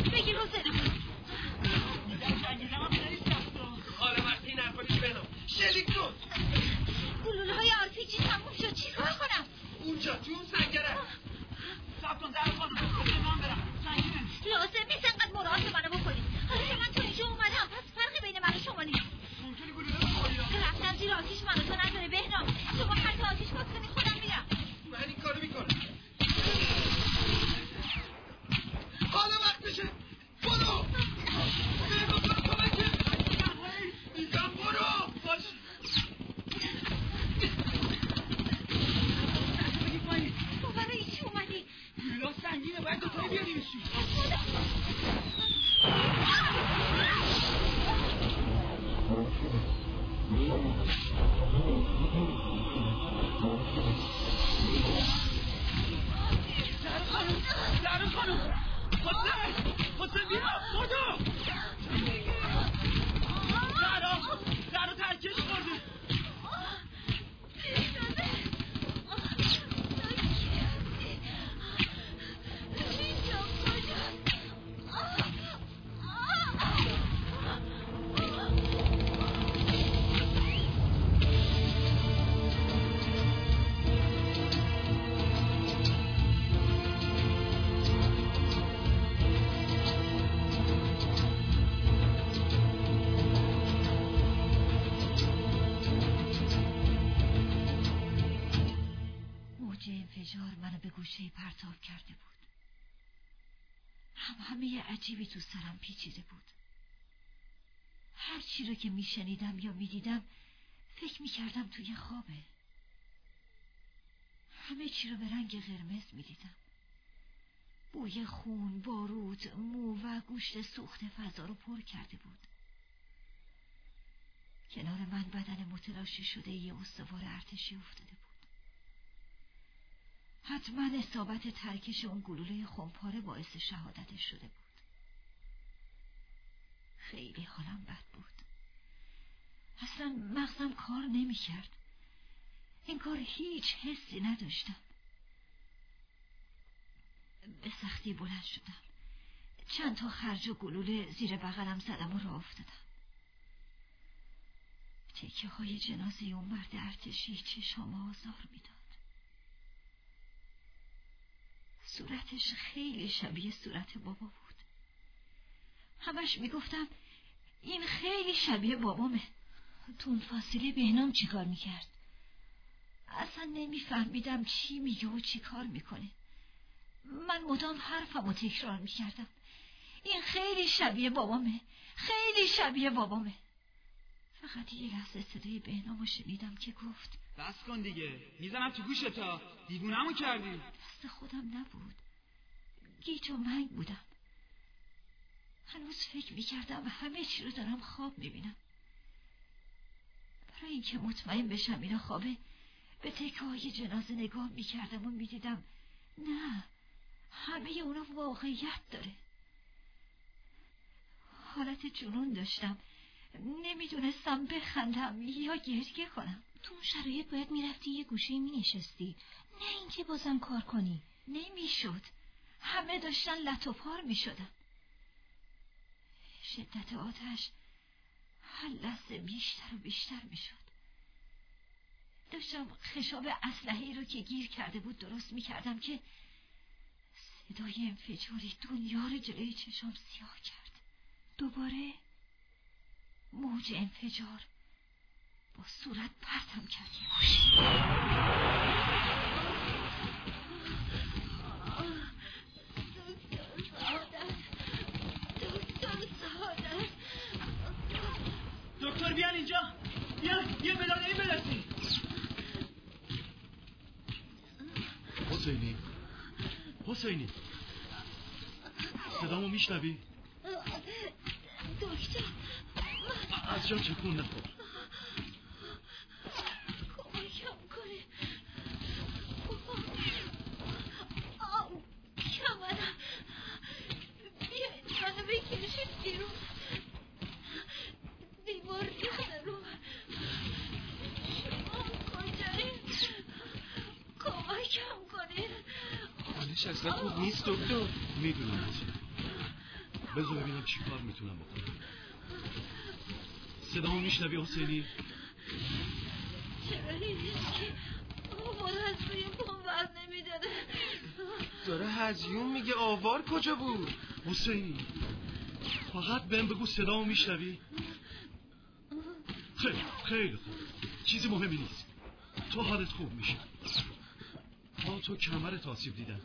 بگیر حسین. میدم جنگیدم هم خیلی سخته. حالا وقتی این حرفانیش بهنام شلیک کن. گلوله های آرپیجی تموم شد. چی کار کنم؟ اونجا تو اون سنگره. سب کن در خانم بسه من برم. سنگینه لازم نیست انقدر مراعات منو بکنید. حالا من تو اینجا اومدم، پس فرقی بین من و شما نیست. ممکنی گلوله رو بخوری. رفتم زیر آتیش منو تو نداره بهنام. شما خط آتیش باز کنی خودم میرم. من این کارو میکنم. حالا وقتشه. برو. بهنام برو کمکه. میگم برو. باش. تو برای چی اومدی؟ گلوله سنگینه باید دوتایی بیاریمشون. زهرا خانم حسین بیا بودو زهرا ترکش خورده. منو به گوشه پرتاب کرده بود. همه عجیبی تو سرم پیچیده بود. هر چی رو که میشنیدم یا میدیدم فکر میکردم توی خوابه. همه چی رو به رنگ قرمز میدیدم. بوی خون، بارود، مو و گوشت سوخته فضا رو پر کرده بود. کنار من بدن متلاشی شده یه استوار ارتشی افتاده بود. حتما اصابت ترکش اون گلوله خمپاره باعث شهادتش شده بود. خیلی حالم بد بود. اصلا مغزم کار نمی کرد. انگار هیچ حسی نداشتم. به سختی بلند شدم. چند تا خرج و گلوله زیر بغلم زدم و راه افتادم. تکه های جنازه اون مرد ارتشی چشام آزار میداد. صورتش خیلی شبیه صورت بابا بود. همش میگفتم این خیلی شبیه بابامه. تو اون فاصله بهنام چی کار میکرد؟ اصلا نمیفهمیدم چی میگه و چی کار میکنه. من مدام حرفمو تکرار میکردم. این خیلی شبیه بابامه، خیلی شبیه بابامه. فقط یه لحظه صدای بهنامو شنیدم که گفت بس کن دیگه، میزنم تو گوشتا، دیوونمو کردی. دست خودم نبود، گیج و منگ بودم. هنوز فکر میکردم همه چی رو دارم خواب میبینم. برای اینکه مطمئن بشم اینا خوابه به تکه های جنازه نگاه میکردم و میدیدم نه، همه اونا واقعیت داره. حالت جنون داشتم، نمیدونستم بخندم یا گریه کنم. تو اون شرایط باید میرفتی یه گوشه مینشستی، نه اینکه بازم کار کنی. نمیشد، همه داشتن لط و پار میشدن. شدت آتش هر لحظه بیشتر و بیشتر میشد. داشتم خشاب اسلحه‌ای رو که گیر کرده بود درست میکردم که صدای انفجاری دنیا رو جلوی چشام سیاه کرد. دوباره موج انفجار با صورت پرتم کرد. دکتر بیان اینجا، بیان یه بلادهی برسید. حسینی صدامو میشنوی؟ دکتر از جا چکون نخور. کمکم کنه. کمرم بیاید منو بکشید بیرون. دیوار ریخته رو. شما کجایید؟ کمکم کنید. حالش اصلا خوب نیست دکتر. میدونم بذار ببینم چی کار میتونم بکنم. صدامو میشنوی حسینی؟ چرا هیچکی آوار از روی پام ور نمیداره؟ داره هجیون میگه. آوار کجا بود؟ حسینی فقط بهم بگو صدامو میشنوی؟ خیلی خوب، چیزی مهمی نیست، تو حالت خوب میشه. تو کمرت آسیب دیدن.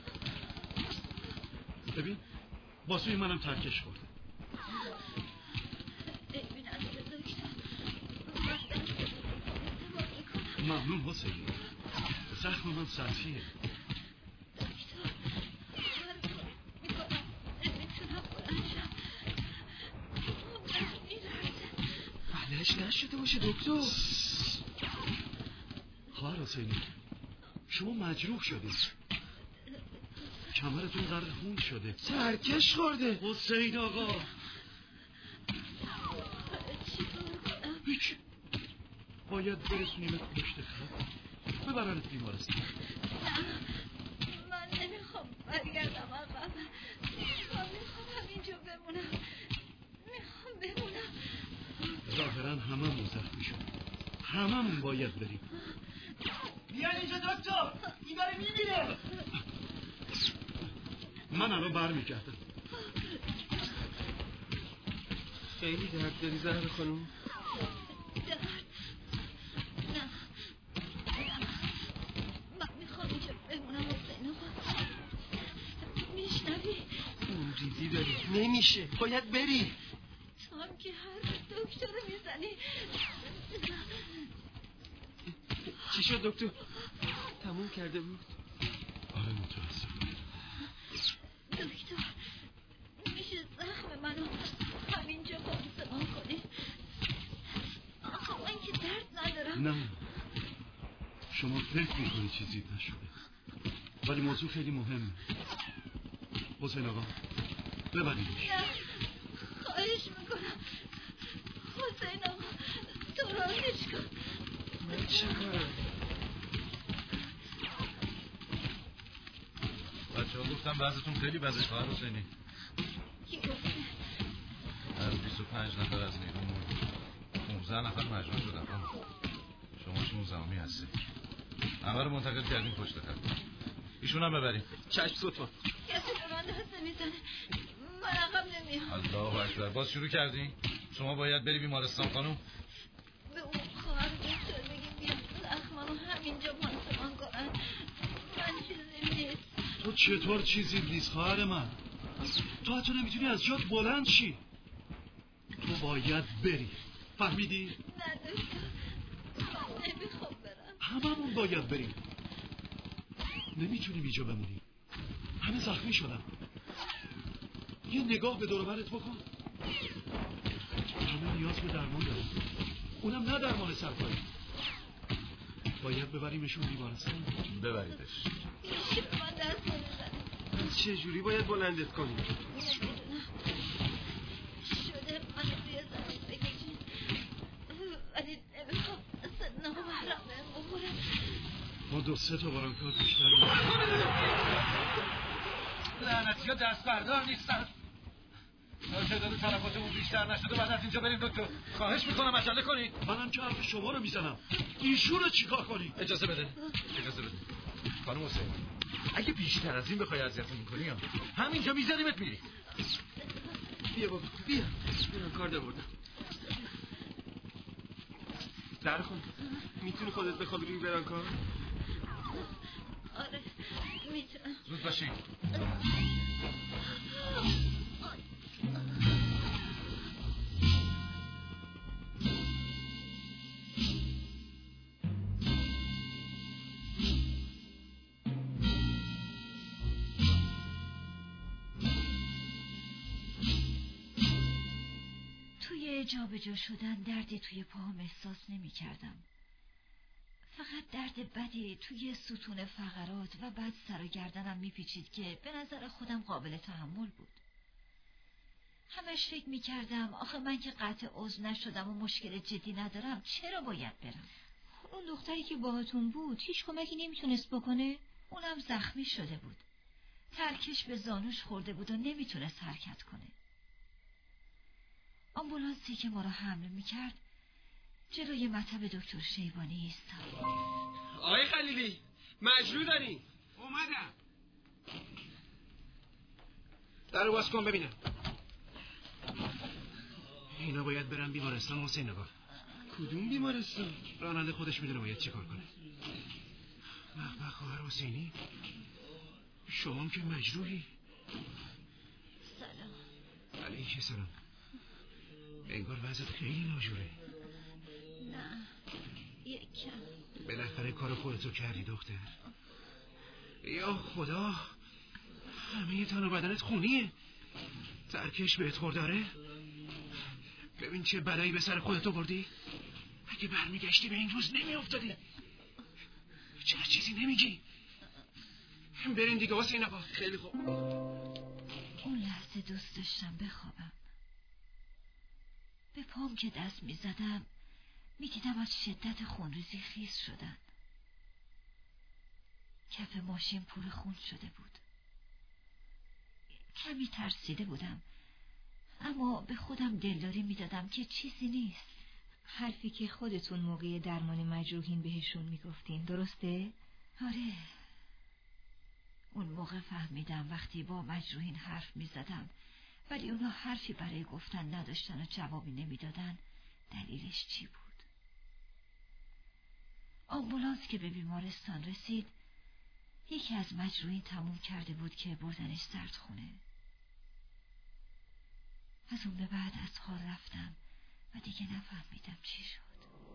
ببین باسوی منم ترکش خورده. ممنون حسینی، زخم من سطحیه. بلش نشده باشه دکتر. خواهر حسینی شما مجروح شدید، کمرتون غرق خون شده، ترکش خورده. حسین آقا هیچ، باید برسونیمت پشت خط، ببرنت بیمارستان. من نمیخوام برگردم عقب، میخوام همینجا بمونم، میخوام بمونم. ظاهرا هممون زخمی شد، هممون باید بریم. بیان اینجا دکتر، این داره میبینه. من الان برمیگردم. خیلی درد داری زهر خانوم؟ نه من میخوام اینجا بمونم حسین آقا. میشنوی؟ اون ریزی داری، نمیشه، باید بری. تو هم که هر دکتر رو میزنی. چی شد دکتر؟ تموم کرده بود؟ آره متاسفم. دکتر میشه زخم منو همینجا پانسمان کنی؟ آخه من که درد ندارم. نه شما فکر میکنی چیزی نشده، ولی موضوع خیلی مهمه. حسین آقا ببریدش. نه خواهش میکنم حسین آقا، تو راهش کن. من چه کارم؟ بچه ها گفتم بعضتون خیلی بده خواهر حسینی. کی گفته؟ از 25 نفر از نیرومون 15 نفر مجروح شدن. شما 16می هستی. همه رو منتقل کردیم پشت خط. ایشون هم ببریم. چشم سلطان. کسی به من دست نمیزنه، من عقب نمیام. الله اکبر. باز شروع کردی؟ شما باید بری بیمارستان خانم. به اون خواهر دکتر بگیم بیام زخممو همینجا پانسمان کنن. من چیزی نیست. تو چطور چیزی نیست خواهر من؟ تو حتی نمیتونی از جات بلند شی. تو باید بری، فهمیدی؟ نه دکتر، من نمیخوام برم. هممون باید بریم، نمیتونیم اینجا بمونیم، همه زخمی شدن. یه نگاه به دور و برت بکن، همه نیاز به درمان دارن، اونم نه درمان سرکاری. باید ببریمشون بیمارستان. ببریدش. میشه به من دست نمیزنه. از چه جوری باید بلندت کنیم؟ نمیدونم، شده من روی زمین بکشین، ولی نمیخوام اصلا نامحرم بهم بخوره. ما 2-3 تا برانکار بیشتر لعنتی ها دست بردار نیستن. تعداد تلفاتمون بیشتر نشده بعد از اینجا بریم دکتر. خواهش میکنم عجله کنید. منم که حرف شما رو میزنم، ایشون رو چیکار کنی؟ اجازه بده. خانم حسین اگه بیشتر از این بخوای اذیتمون کنی همینجا میذاریمت میری. بیا بابا بیا، کار بردم. در کن. میتونی خودت بخوابی روی برانکار؟ آره میتونم. زود باشی. توی جابجا شدن دردی توی پاهم احساس نمی کردم. فقط درد بدی توی ستون فقرات و بعد سر و گردنم میپیچید که به نظر خودم قابل تحمل بود. همش فکر میکردم آخه من که قطع عضو نشدم و مشکل جدی ندارم، چرا باید برم؟ اون دختری که باهاتون بود هیچ کمکی نمیتونست بکنه؟ اونم زخمی شده بود، ترکش به زانوش خورده بود و نمیتونست حرکت کنه. آمبولانسی که ما را حمل میکرد جلوی مطب دکتر شیبانی ایستاد. آقای خلیلی مجروح داری؟ اومدم. درو باز کن ببینم. اینا باید برن بیمارستان حسین آقا. کدوم بیمارستان؟ راننده خودش میدونه باید چه کار کنه. مخبه خواهر حسینی، شما که مجروحی. سلام. علیه سلام. انگار وضعت خیلی ناجوره. نه یکم. بالاخره کار خودتو کردی دختر. یا خدا، همه تن و بدنت خونیه. ترکش بهت خورداره. ببین چه بلایی به سر خودتو بردی. اگه برمیگشتی به این روز نمیافتادی. چرا چیزی نمیگی؟ برین دیگه حسین آقا. خیلی خوب. اون لحظه دوست داشتم بخوابم. به پام که دست میزدم میدیدم از شدت خونریزی خیس شدن. کف ماشین پر خون شده بود. کمی ترسیده بودم، اما به خودم دلداری میدادم که چیزی نیست. حرفی که خودتون موقع درمان مجروحین بهشون میگفتین درسته؟ آره. اون موقع فهمیدم وقتی با مجروحین حرف میزدم ولی اونا حرفی برای گفتن نداشتن و جوابی نمیدادن، دلیلش چی بود؟ آمبولانس که به بیمارستان رسید یکی از مجروحین تموم کرده بود که بردنش سردخونه. از اون به بعد از حال رفتم و دیگه نفهمیدم چی شد.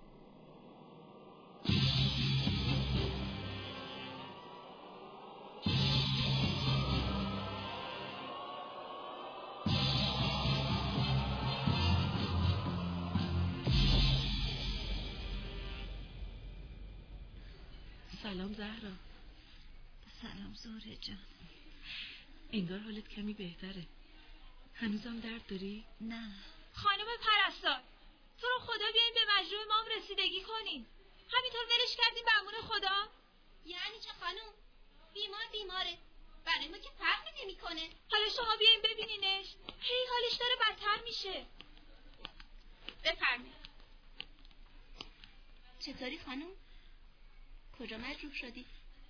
سلام زهرا. سلام زهره جان. انگار حالت کمی بهتره. هنوزم درد داری؟ نه. خانم پرستار، تو رو خدا بیاین به مجروح مام رسیدگی کنین. همینطور ولش کردیم به امون خدا؟ یعنی چه خانم؟ بیماره. برای ما که فرقی نمی‌کنه. حالا شما بیاین ببینینش. هی حالش داره بدتر میشه. بفرمایید. چطوری خانم؟ کجا مجروح شدی؟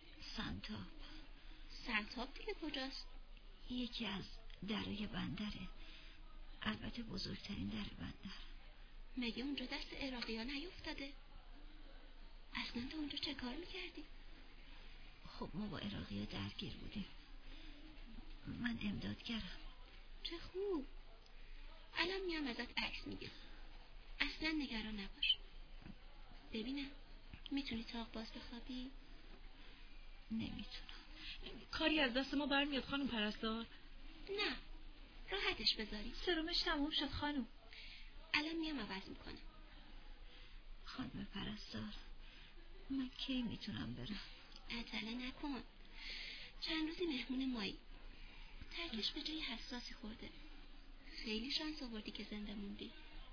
سنتاب دیگه کجاست؟ یکی از درای بندره. البته بزرگترین در بندر. مگه اونجا دست عراقی ها نیفتاده؟ اصلا تو اونجا چه کار میکردی؟ خب ما با عراقی ها درگیر بودیم. من امدادگرم. چه خوب. الان میام ازت عکس میگیرم. اصلا نگران نباش. ببینم میتونی تاق باز بخوابی؟ نمیتونم. کاری از دست ما برمیاد خانم پرستار؟ نه، راحتش بذاری. سرومش تموم شد خانم. الان میام عوض میکنم. خانم پرستار، من کی میتونم برم؟ عجله نکن. چند روزی مهمون مایی. ترکش به جای حساسی خورده. خیلی شانس آوردی که زنده موندی.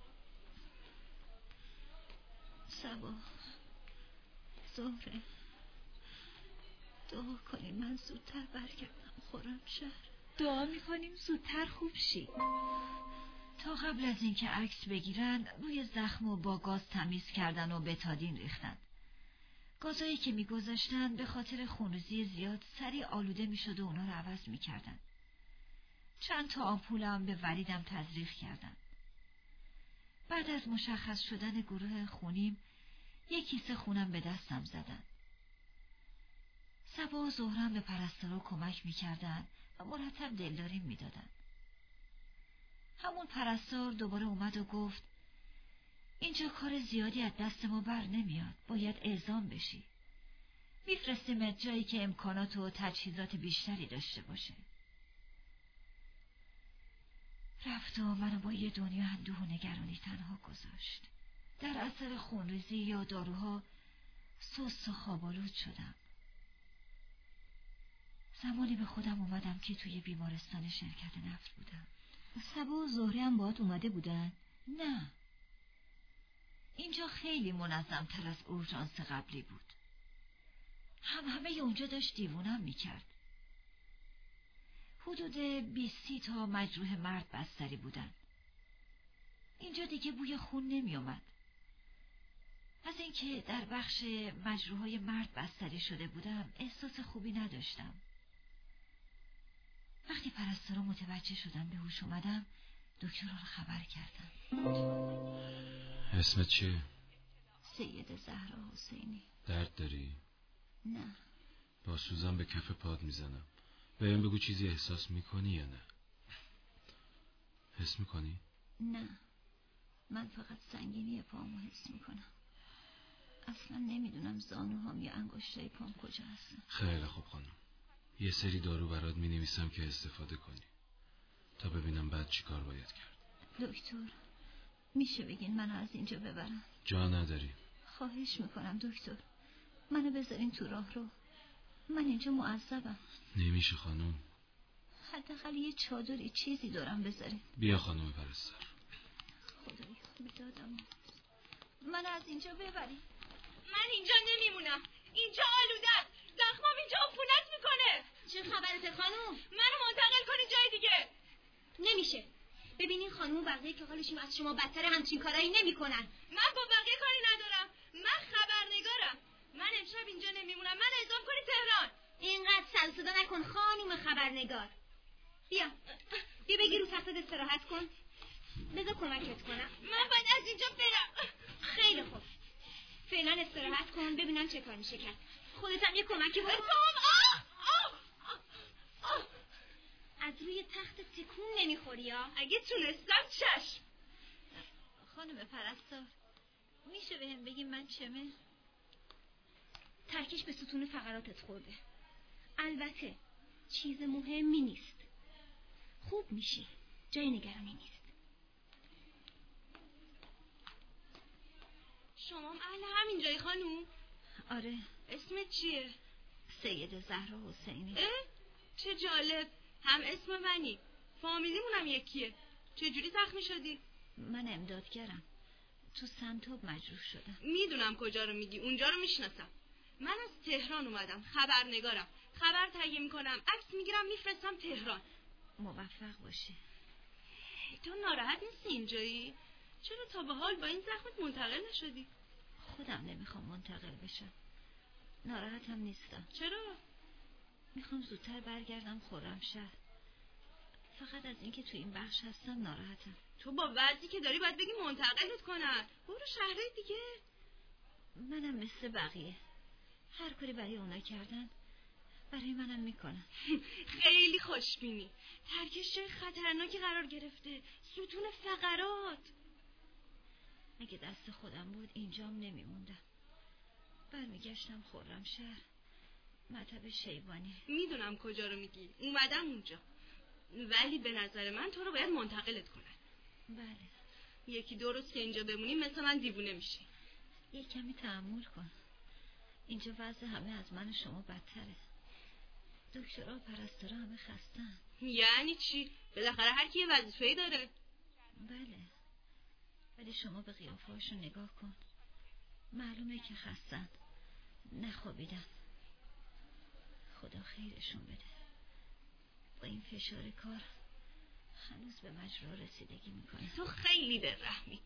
صبا، زهره، دعا کنین من زودتر برگردم خرمشهر. دعا میکنیم زودتر خوب شی. تا قبل از اینکه عکس بگیرن روی زخم و با گاز تمیز کردن و بتادین ریختن. گازایی که میگذاشتن به خاطر خونریزی زیاد سریع آلوده میشد و اونا رو عوض میکردن. چند تا آمپولم به وریدم تزریق کردن. بعد از مشخص شدن گروه خونیم یک کیسه خونم به دستم زدن. صبا و زهرم به پرستارا کمک میکردن و مرتب دلداری میدادن. همون پرستار دوباره اومد و گفت اینجا کار زیادی از دست ما بر نمیاد، باید اعزام بشی. میفرستیمت جایی که امکانات و تجهیزات بیشتری داشته باشه. رفت و منو با یه دنیا اندوه و نگرانی تنها گذاشت. در اثر خونریزی یا داروها سست و خواب‌آلود شدم. زمانی به خودم اومدم که توی بیمارستان شرکت نفت بودم. صبا و زهره هم باهات اومده بودن؟ نه. اینجا خیلی منظم تر از اورژانس قبلی بود. همه اونجا داشت دیوونم میکرد. حدود 20 تا مجروح مرد بستری بودن. اینجا دیگه بوی خون نمی اومد. از اینکه در بخش مجروحای مرد بستری شده بودم احساس خوبی نداشتم. وقتی پرستارا متوجه شدم به هوش اومدم، دکتر رو خبر کردم. اسمت چیه؟ سید زهرا حسینی. درد داری؟ نه. با سوزن به کف پاد میزنم. بهم بگو چیزی احساس میکنی یا نه؟ حس میکنی؟ نه، من فقط سنگینی پامو حس میکنم. اصلا نمیدونم زانوهام یا انگشتای پام کجا هستن. خیلی خوب خانم، یه سری دارو برات مینویسم که استفاده کنی تا ببینم بعد چی کار باید کرد. دکتر میشه بگین منو از اینجا ببرن؟ جا نداری. خواهش میکنم دکتر، منو بذارین تو راه رو. من اینجا معذبم. نمیشه خانم. حداقل یه چادری چیزی دارم بذارین. بیا خانم پرستار. خدایا میدادم من از اینجا ببرین. من اینجا نمیمونم. اینجا آلوده است. زخمام اینجا عفونت میکنه. چه خبرته خانوم؟ منو منتقل کنی جای دیگه. نمیشه. ببینین خانوم و بقیه که حالشون از شما بدتره همچین کارایی نمیکنن. من با بقیه کاری ندارم. من خبرنگارم. من امشب اینجا نمیمونم. من اعزام کنی تهران. اینقدر سر صدا نکن خانوم خبرنگار. بیا بگیر رو تختت استراحت کن. بذار کمکت کنم. من باید از اینجا برم. خیلی خوب، فعلا استراحت کن ببینم چه کار میشه کرد. خودت هم یه کمکی بکن. از روی تخت تکون نمیخوری یا؟ اگه تونستم چشم. خانم پرستار میشه بهم بگیم من چمه؟ ترکش به ستون فقراتت خورده. البته چیز مهمی نیست. خوب میشی، جای نگرانی نیست. شما اهل همین جای خانوم؟ آره. اسمت چیه؟ سید زهرا حسینی. چه جالب، هم اسم منی. فامیلیمونم یکیه. چجوری زخمی شدی؟ من امدادگرم، تو سنتاب مجروح شدم. میدونم کجا رو میگی، اونجا رو میشناسم. من از تهران اومدم، خبرنگارم. خبر تهیه میکنم، عکس میگیرم میفرستم تهران. موفق باشی. تو ناراحت نیستی اینجایی؟ چرا تا به حال با این زخمت منتقل نشدی؟ خودم نمیخوام منتقل بشم. ناراحتم نیستم. چرا؟ میخوام زودتر برگردم خرمشهر. فقط از اینکه تو این بخش هستم ناراحتم. تو با وضعی که داری باید بگی منتقلت کنن. برو شهرهای دیگه. منم مثل بقیه، هر کاری برای اونا کردن برای منم میکنن. خیلی خوشبینی. ترکش جای خطرناکی قرار گرفته، ستون فقرات. اگه دست خودم بود اینجام نمیموندم. برمیگشتم خرمشهر، مطب شیبانی. میدونم کجا رو میگی، اومدم اونجا. ولی به نظر من تو رو باید منتقلت کنن. بله. یکی دو روز که اینجا بمونی مثل من دیوونه میشی. یه کمی تحمل کن. اینجا وضع همه از من و شما بدتره. دکترها و پرستارا همه خستن. یعنی چی؟ بالاخره هر کی یه وظیفه‌ای داره. بله، ولی شما به قیافه‌هاشون نگاه کن. معلومه که خستن، نخوابیدن. خدا خیرشون بده. با این فشار کار هنوز به مجروح رسیدگی میکنه. تو خیلی دلرحمی.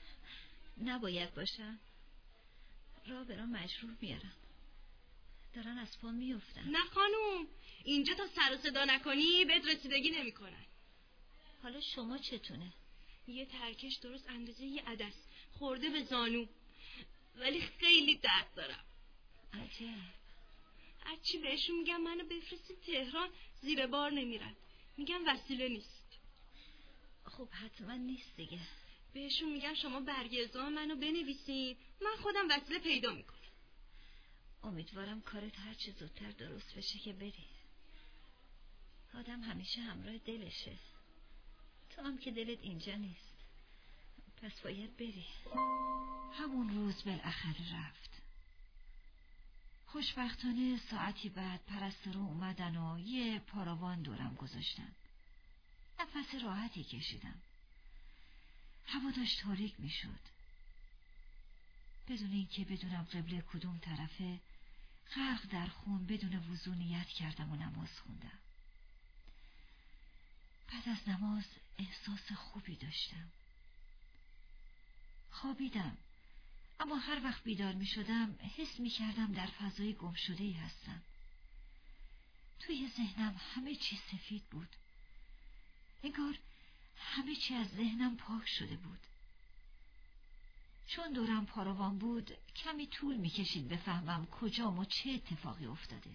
نباید باشن. راه برا مجروح میارن، دارن از پا میافتن. نه خانوم، اینجا تا سر و صدا نکنی بهت رسیدگی نمیکنن. حالا شما چتونه؟ یه ترکش درست اندازه یه عدس خورده به زانو، ولی خیلی درد دارم. عجب. هرچی بهشون میگم منو بفرستی تهران زیر بار نمیرن، میگم وسیله نیست. خب حتما نیست دیگه. بهشون میگم شما برگ اعزام منو بنویسین، من خودم وسیله پیدا میکنم. امیدوارم کارت هرچی زودتر درست بشه که بری. آدم همیشه همراه دلشه. تو هم که دلت اینجا نیست، پس باید بری. همون روز بالاخره رفت. خوشبختانه ساعتی بعد پرستارا اومدن و یه پاراوان دورم گذاشتن. نفس راحتی کشیدم. هوا داشت تاریک میشد. بدون اینکه بدونم قبله کدوم طرفه، غرق در خون بدون وضو نیت کردم و نماز خوندم. بعد از نماز احساس خوبی داشتم. خوابیدم، اما هر وقت بیدار می شدم حس می کردم در فضای گمشده‌ای هستم. توی ذهنم همه چی سفید بود. انگار همه چی از ذهنم پاک شده بود. چون دورم پاروان بود کمی طول می کشید بفهمم کجام و چه اتفاقی افتاده.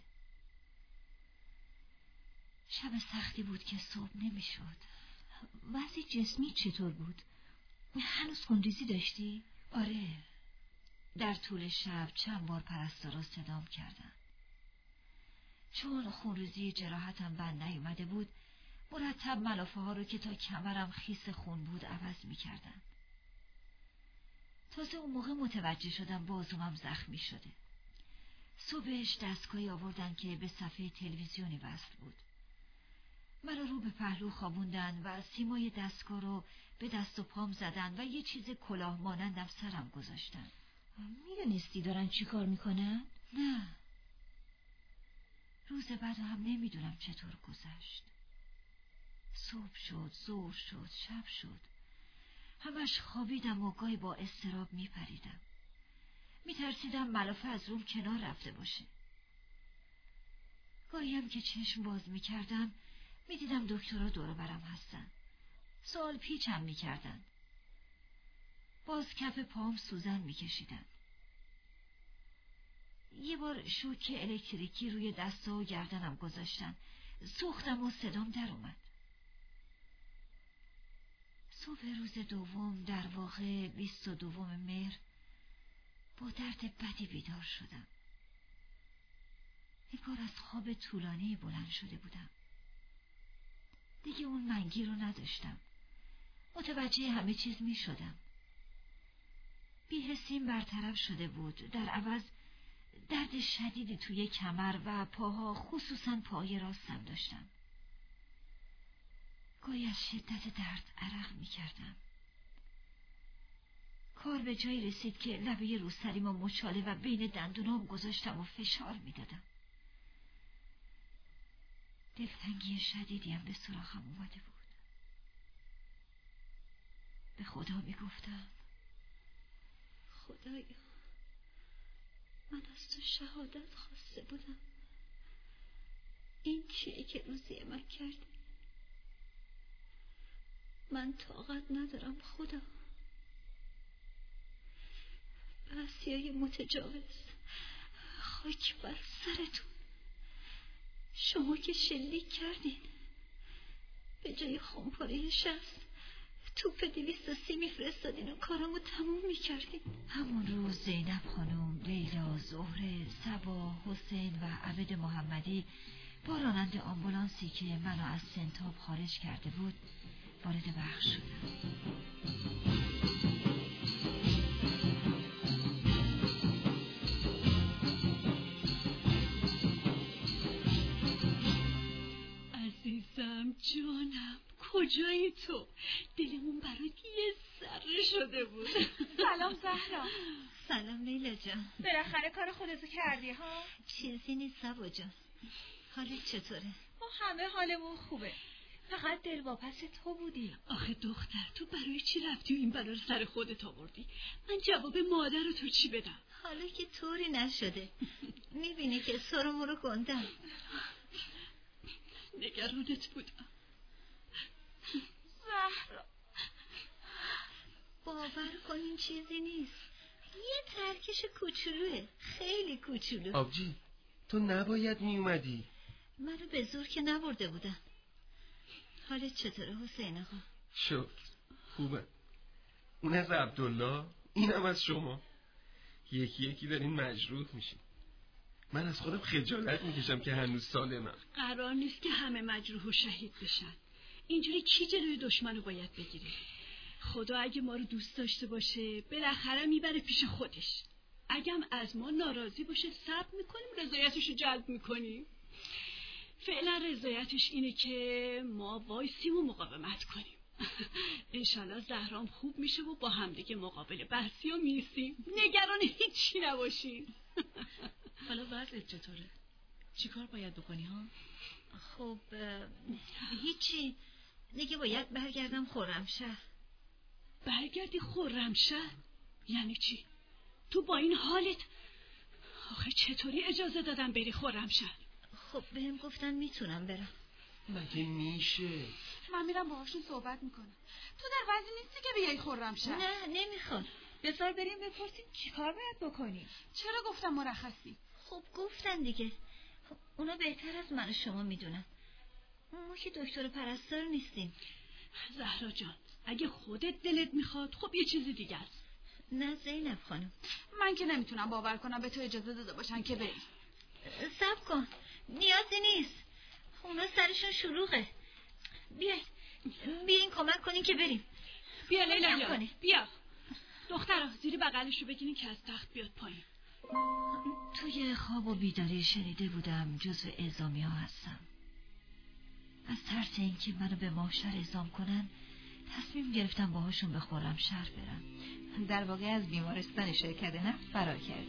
شب سختی بود که صبح نمی شد. وضع جسمی چطور بود؟ هنوز خونریزی داشتی؟ آره. در طول شب چند بار پرستارا صدام کردن. چون خونریزی جراحتم بند نیومده بود، مرتب ملافه ها رو که تا کمرم خیس خون بود عوض می کردن. تازه اون موقع متوجه شدم بازومم زخمی شده. صبحش دستگاهی آوردن که به صفحه تلویزیونی وصل بود. مرا رو به پهلو خوابوندن و سیمای دستگاه رو به دست و پام زدن و یه چیز کلاه مانندم سرم گذاشتن. میدونستی دارن چی کار میکنن؟ نه. روز بعد هم نمیدونم چطور گذشت. صبح شد، ظهر شد، شب شد. همش خوابیدم و گاهی با اضطراب میپریدم. میترسیدم ملافه از روم کنار رفته باشه. گاهی هم که چشم باز میکردم میدیدم دکترها دور برم هستن. سوال پیچم میکردن. باز کف پام سوزن میکشیدن. یه بار شوک الکتریکی روی دستا و گردنم گذاشتن. سوختم و صدام در اومد. صبح روز دوم، در واقع 22 مهر، با درد بدی بیدار شدم. انگار از خواب طولانی بلند شده بودم. دیگه اون منگی رو نداشتم. متوجه همه چیز می شدم. بی‌حسیم برطرف شده بود. در عوض درد شدیدی توی کمر و پاها، خصوصا پای راستم داشتم. گاهی از شدت درد عرق می کردم. کار به جایی رسید که لبه روسریم و مچاله و بین دندونام گذاشتم و فشار می دادم. دلتنگی شدیدی هم به سراغم اومده بود. به خدا می گفتم خدایا، من از تو شهادت خواسته بودم. این چیه که روزی من کردی؟ من طاقت ندارم خدا. بعثیای متجاوز، خاک بر سرتون. شما که شلیک کردین، به جای خمپاره 60 توپ 230 میفرستادین و کارامو تموم میکردین. همون روز زینب خانم، لیلا، زهره، صبا، حسین و عبد محمدی با راننده آمبولانسی که منو از سنتاب خارج کرده بود وارد بخش شدن. عزیزم، جانم، کجایی تو؟ دلمون برات یه ذره شده بود. سلام زهرا. سلام لیلا جان. بالاخره کار خودتو کردی ها؟ چیزی نیست صبا جان. حالت چطوره؟ ما همه حالمون خوبه. فقط دلواپس تو بودی. آخه دختر، تو برای چی رفتی و این بلا رو سر خودت آوردی؟ من جواب مادر رو تو چی بدم؟ حالا که طوری نشده. میبینی که سرمو رو گندم. نگرانت بودم زهرا. باور کنین چیزی نیست. یه ترکش کوچولوه، خیلی کوچولو. آبجی، تو نباید میومدی. منو به زور که نبرده بودن. حالت چطوره حسین آقا؟ شکر، خوبه. اون از عبدالله، اینم از شما. یکی یکی دارین مجروح میشین. من از خودم خجالت میکشم که هنوز سالمم. قرار نیست که همه مجروح و شهید بشن. اینجوری کی جلوی دشمن رو باید بگیره؟ خدا اگه ما رو دوست داشته باشه بالاخره میبره پیش خودش. اگه هم از ما ناراضی باشه صبر میکنیم، رضایتش رو جلب میکنیم. فعلا رضایتش اینه که ما وایسیم و مقاومت کنیم. انشالله زهرام خوب میشه و با همدیگه مقابل بحثی و میسیم. نگران هیچی نباشیم. حالا وضعت چطوره؟ چی کار باید بکنی ها؟ خب هیچی. دیگه باید برگردم خرمشهر. برگردی خرمشهر؟ یعنی چی؟ تو با این حالت آخه چطوری اجازه دادن بری خرمشهر؟ خب بهم گفتن میتونم برم. مگه میشه؟ من میرم باهاشون صحبت میکنم. تو در وضعی نیستی که بیای خرمشهر. نه نمیخوام. بذار بریم بپرسیم چیکار باید بکنیم. چرا گفتم مرخصی؟ خب گفتن دیگه. اونا بهتر از من و شما میدونن. ما که دکتر پرستار نیستیم. زهرا جان اگه خودت دلت میخواد خب یه چیزی دیگه است. نه زینب خانم، من که نمیتونم باور کنم به تو اجازه داده باشن که بری. صبر کن، نیازی نیست. اونا سرشون شلوغه. بیاین کمک کنین که بریم. بیا لیلا بیا. دخترا زیر بغلشو بگیرین که از تخت بیاد پایین. توی خواب و بیداری شنیده بودم جزو اعزامی ها هستم. از ترس اینکه منو به محشر اعزام کنن تصمیم گرفتم باهاشون به خرمشهر برم. در واقع از بیمارستان شرکت نفت فرار کردم.